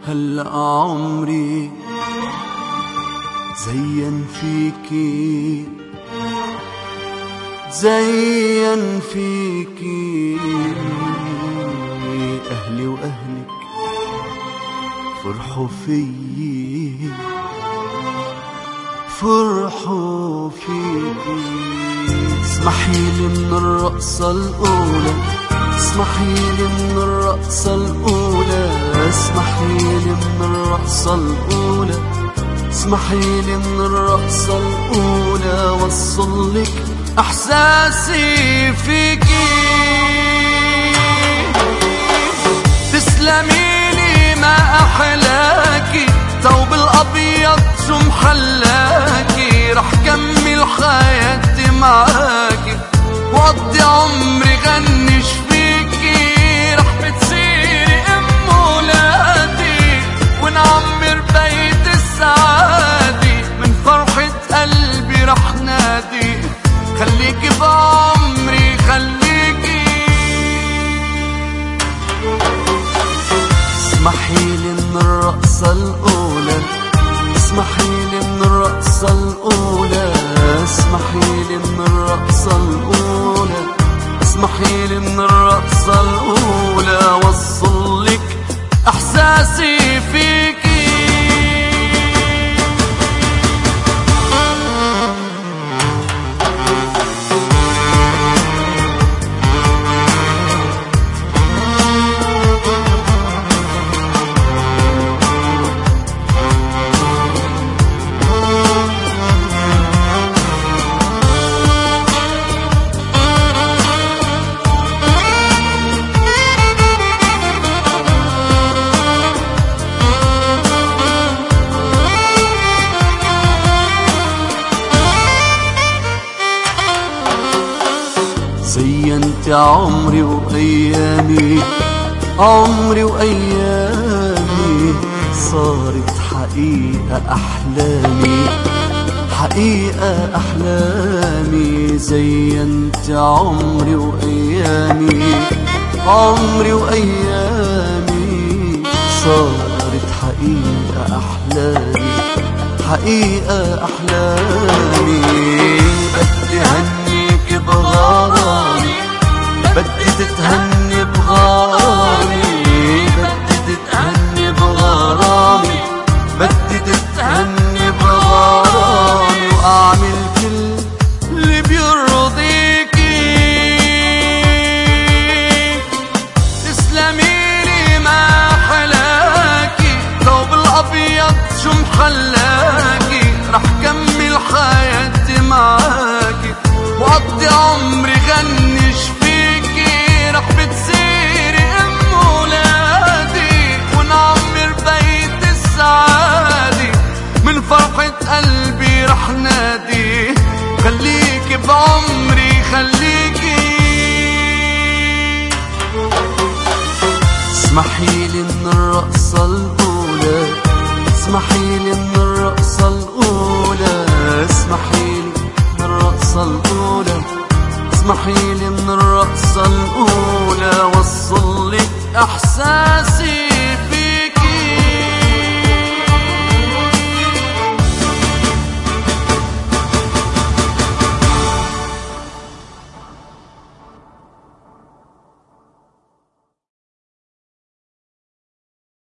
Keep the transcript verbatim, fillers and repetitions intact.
هلأ عمري زين فيكي زين فيكي أهلي وأهلك فرحوا فيي فرحوا فيكي. اسمحيلي من الرقصة الأولى اسمحيلي من الرقصة الأولى اسمحيلي من الرقصة الأولى اسمحيلي من الرقصة الأولى وصلك إحساسي فيكي. تسلميلي ما أحلاكي ثوب الأبيض شو محلاكي. رح كمل حياتي معاكي وقضي عمري غنش فيكي. رح بتصيري أم ولادي ونعمر بيت السعادة. من فرحة قلبي رح نادي خليكي بعمري خليكي. اسمحيلي من الرقصة الأولى اسمحيلي من الرقصة الأولى اسمحيلي من الرقصة الأولى اسمحيلي من الرقصة الأولى وصلك إحساسي فيكي. زينت عمري وأيامي عمري وأيامي صارت حقيقة أحلامي حقيقة أحلامي. زينت عمري وأيامي عمري وأيامي صارت حقيقة أحلامي حقيقة أحلامي. بدي هنيك بغرامي بدي تتهني بغرامي بدي تتهني بغرامي بدي تتهني بغرامي وأعمل كل اللي بيرضيكي. تسلميلي ما حلاكي ثوب الأبيض شو محلاكي. رح كمل حياتي معاكي وقضي عمري غنش فيكي. رح بتصيري أم ولادي ونعمر بيت السعادة. من فرحة قلبي رح نادي خليكي بعمري خليكي. اسمحيلي من الرقصة الأولى اسمحيلي من الرقصة الأولى اسمحيلي من الرقصة الأولى اسمحيلي من الرقصة الأولى وصلك إحساس